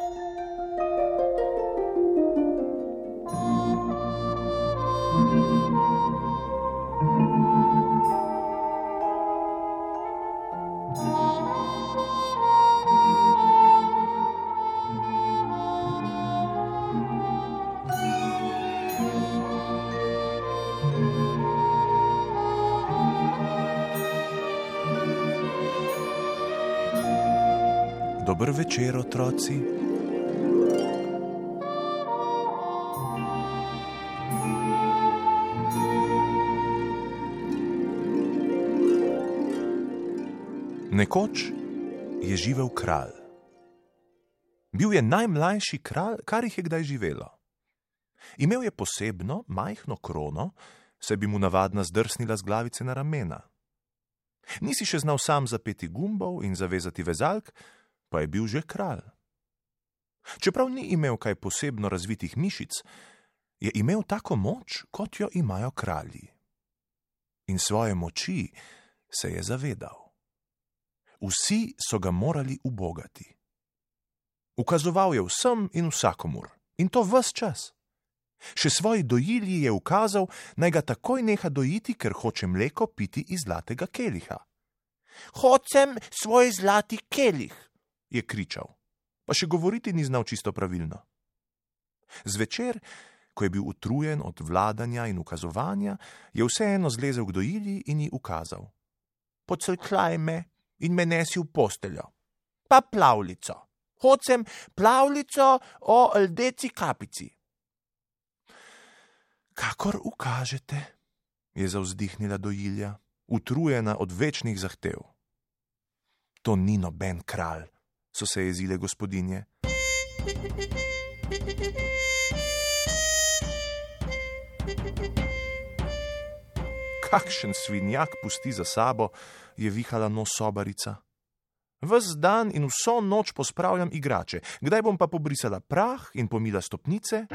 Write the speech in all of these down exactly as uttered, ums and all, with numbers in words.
Dober večer, otroci. Nekoč je živel kralj. Bil je najmlajši kralj, kar jih je kdaj živelo. Imel je posebno, majhno krono, saj bi mu navadna zdrsnila z glavice na ramena. Nisi še znal sam zapeti gumbov in zavezati vezalk, pa je bil že kralj. Čeprav ni imel kaj posebno razvitih mišic, je imel tako moč, kot jo imajo kralji. In svoje moči se je zavedal. Vsi so ga morali ubogati. Ukazoval je vsem in vsakomur, in to ves čas. Še svoji dojilji je ukazal, naj ga takoj neha dojiti, ker hoče mleko piti iz zlatega keliha. Hočem svoj zlati kelih, je kričal, pa še govoriti ni znal čisto pravilno. Zvečer, ko je bil utrujen od vladanja in ukazovanja, je vseeno zlezel k dojilji in ji ukazal. Pocrkljaj me in me nesi v posteljo, pa plavljico. Hočem plavljico o ldeci kapici. Kakor ukažete, je zavzdihnila dojilja, utrujena od večnih zahtev. To ni noben kralj, so se jezile gospodinje. Kakšen svinjak pusti za sabo, je vihala nos sobarica. Ves dan in vso noč pospravljam igrače, kdaj bom pa pobrisala prah in pomila stopnice?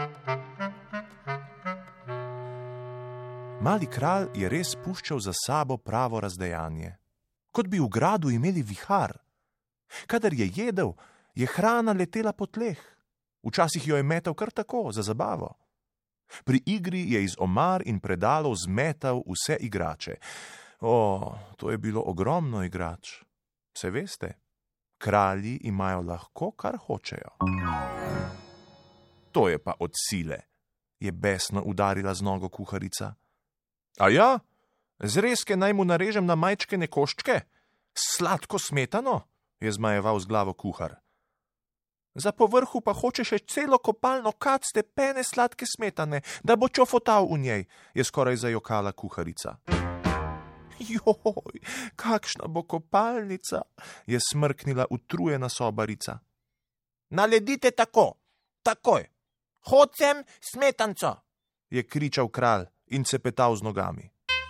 Mali kralj je res puščal za sabo pravo razdejanje. Kot bi v gradu imeli vihar. Kadar je jedel, je hrana letela po tleh. Včasih jo je metal kar tako, za zabavo. Pri igri je iz omar in predalov zmetal vse igrače. O, to je bilo ogromno igrač. Se veste, kralji imajo lahko, kar hočejo. To je pa od sile, je besno udarila z nogo kuharica. A ja, zrezke naj mu narežem na majčkene koščke? Sladko smetano, je zmajeval z glavo kuhar. Za povrhu pa hoče še celo kopalno kad stepene sladke smetane, da bo čofotal v njej, je skoraj zajokala kuharica. Joj, kakšna bo kopalnica, je smrknila utrujena sobarica. Naledite tako, takoj, hočem smetanco, je kričal kralj in cepetal z nogami.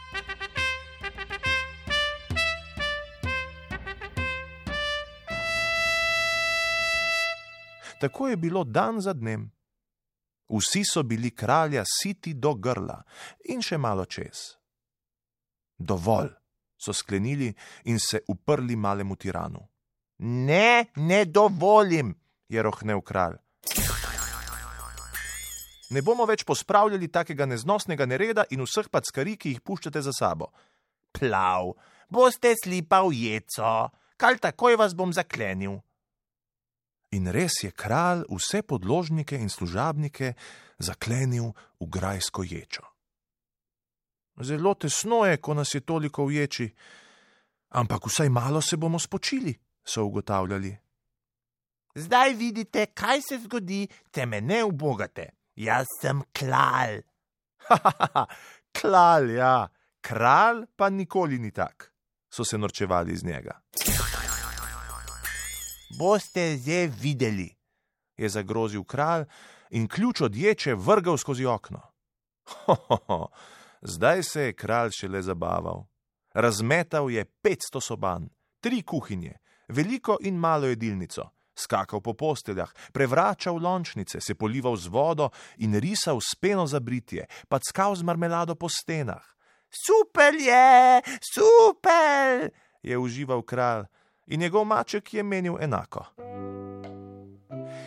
Tako je bilo dan za dnem. Vsi so bili kralja siti do grla in še malo čez. Dovolj, so sklenili in se uprli malemu tiranu. Ne, ne dovolim, je rohnel kralj. Ne bomo več pospravljali takega neznosnega nereda in vseh packari, ki jih puščate za sabo. Plav, boste slipa v jeco, kar takoj vas bom zaklenil. In res je kralj vse podložnike in služabnike zaklenil v grajsko ječo. Zelo tesno je, ko nas je toliko v ječi, ampak vsaj malo se bomo spočili, so ugotavljali. Zdaj vidite, kaj se zgodi, te me ne ubogate. Jaz sem kralj. Ha, ha, ha, kralj, ja, kralj pa nikoli ni tak, so se norčevali iz njega. Boste že videli, je zagrozil kralj in ključ od ječe vrgel skozi okno. Ho, ho, ho. Zdaj se je kralj šele zabaval. Razmetal je petsto soban, tri kuhinje, veliko in malo jedilnico, skakal po posteljah, prevračal lončnice, se polival z vodo in risal s peno za britje, packal z marmelado po stenah. Super je, super, je užival kralj in njegov maček je menil enako.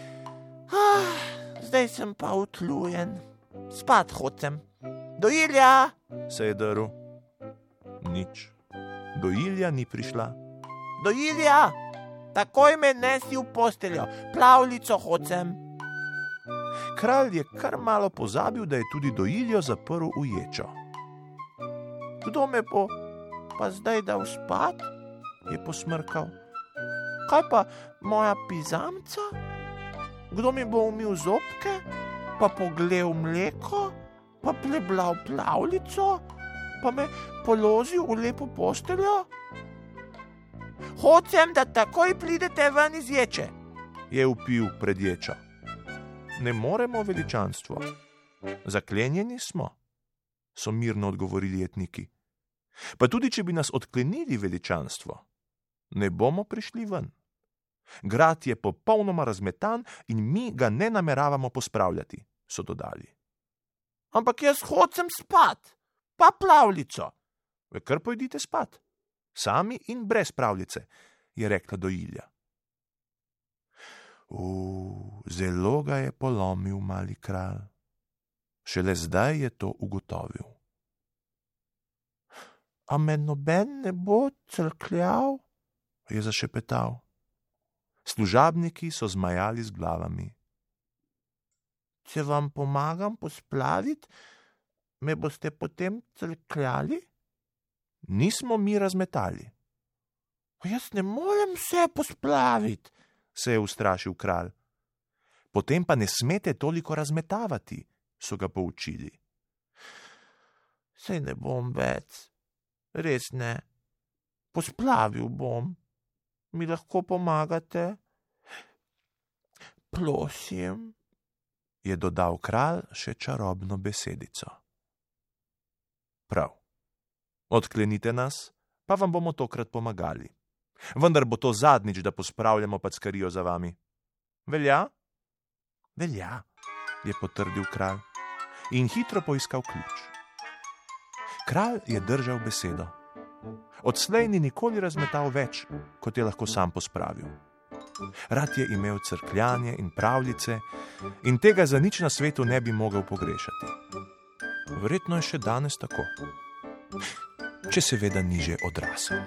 Ah, zdaj sem pa utrujen. Spat hočem. Do Ilja! Se je drl. Nič. Do Ilja ni prišla. Do Ilja! Takoj me nesi v posteljo. Plavljico hočem. Kralj je kar malo pozabil, da je tudi do Iljo zaprl v ječo. Kdo me bo pa zdaj dal spat? Je posmrkal. Kaj pa moja pizamca? Kdo mi bo umil zobke? Pa poglel mleko? Pa preblal plavljico? Pa me položil v lepo posteljo? Hočem, da takoj pridete ven iz ječe. Je vpil pred ječo. Ne moremo, veličanstvo. Zaklenjeni smo, so mirno odgovorili jetniki. Pa tudi, če bi nas odklenili, veličanstvo, ne bomo prišli ven. Grad je popolnoma razmetan in mi ga ne nameravamo pospravljati, so dodali. Ampak jaz hočem spat, pa plavljico. Ve, kar pojdite spat, sami in brez pravljice, je rekla do Ilja. U, zelo ga je polomil mali kralj. Šele zdaj je to ugotovil. A me noben ne bo crkljal? Je zašepetal. Služabniki so zmajali z glavami. Če vam pomagam posplaviti, me boste potem crkljali? Nismo mi razmetali. Jaz ne morem vse posplaviti, se je ustrašil kralj. Potem pa ne smete toliko razmetavati, so ga poučili. Sej ne bom več, res ne. Posplavil bom. Mi lahko pomagate? Prosim, je dodal kralj še čarobno besedico. Prav. Odklenite nas, pa vam bomo tokrat pomagali. Vendar bo to zadnjič, da pospravljamo packarijo za vami. Velja? Velja, je potrdil kralj in hitro poiskal ključ. Kralj je držal besedo. Odslej ni nikoli razmetal več, kot je lahko sam pospravil. Rad je imel crkljanje in pravljice in tega za nič na svetu ne bi mogel pogrešati. Verjetno je še danes tako, če seveda ni že odrasel.